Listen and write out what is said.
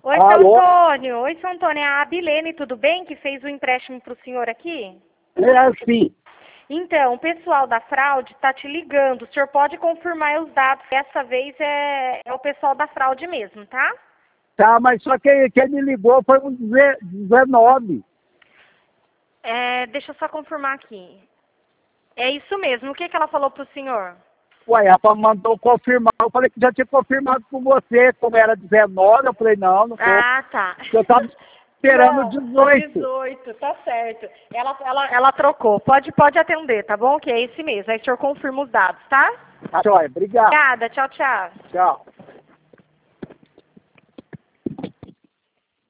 Oi, seu Alô? Antônio. Oi, seu Antônio. É a Abilene, tudo bem? Que fez o empréstimo para o senhor aqui? É assim. Então, o pessoal da fraude está te ligando. O senhor pode confirmar os dados. Dessa vez é o pessoal da fraude mesmo, tá? Tá, mas só que quem me ligou foi um 19. Deixa eu só confirmar aqui. É isso mesmo. O que ela falou para o senhor? Ué, ela mandou confirmar. Eu falei que já tinha confirmado com você, como era 19. Eu falei, não tô. Ah, tá. Eu tava esperando Não, 18. 18, tá certo. Ela trocou. Pode atender, tá bom? Que é esse mesmo. Aí o senhor confirma os dados, tá? Tá, joia, obrigado. Obrigada. Tchau, tchau. Tchau.